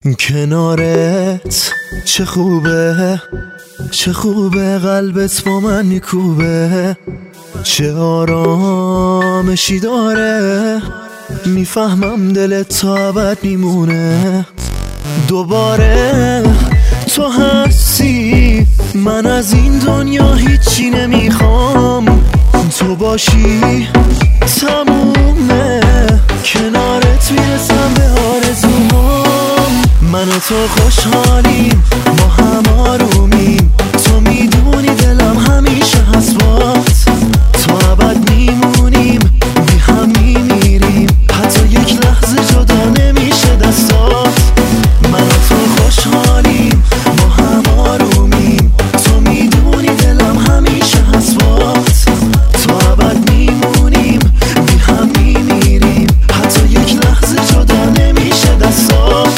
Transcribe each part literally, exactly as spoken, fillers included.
کنارت چه خوبه، چه خوبه قلبت با من میکوبه، چه آرامشی داره، میفهمم دلت تا ابد میمونه. دوباره تو هستی، من از این دنیا هیچی نمیخوام، تو باشی تمومه، کنارت میرسم به آرزوهام. من و تو خوشحالیم، با هم آرومیم، تو میدونی دلم همیشه هست بات، تو ابد میمونیم، بی هم میمیریم، حتی یک لحظه جدا نمیشه دستات. من و تو خوشحالیم، با هم آرومیم، تو میدونی دلم همیشه هست بات، تو ابد میمونیم، بی هم میمیریم، حتی یک لحظه جدا نمیشه دستات.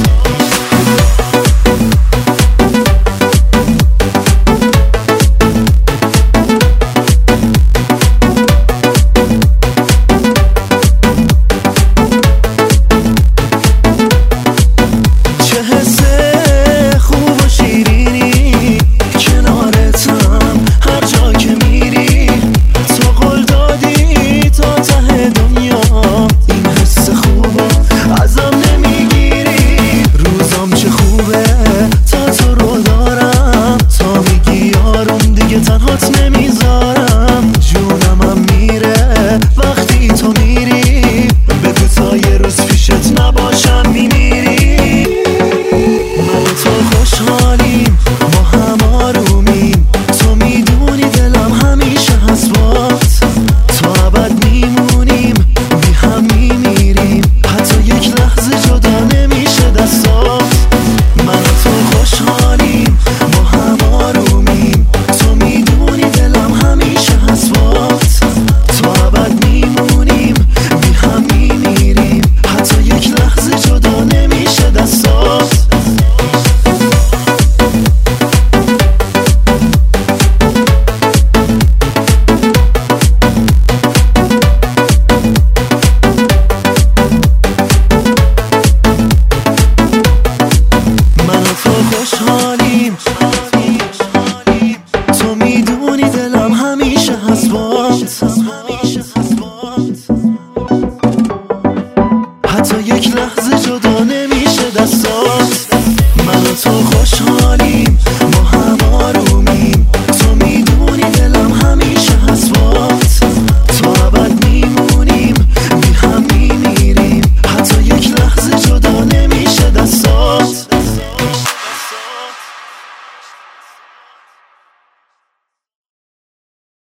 تنهات نمیذارم، جونمم میره وقتی تو میری، بگو تا یه روز پیشت نباشم میمیری. من و تو خوشحالیم، با هم آرومیم، تو میدونی دلم همیشه هست بات، تو ابد میمونیم، بی هم میمیریم، حتی یک لحظه جدا نمیشه دستات. من و تو خوشحالیم، با هم آرومیم، تو میدونی دلم همیشه هست بات، تو ابد میمونیم، بی هم میمیریم، حتی یک لحظه جدا نمیشه دستات. من و تو خوشحالیم، تو میدونی دلم همیشه هست بات، حتی یک لحظه جدا نمیشه دستات.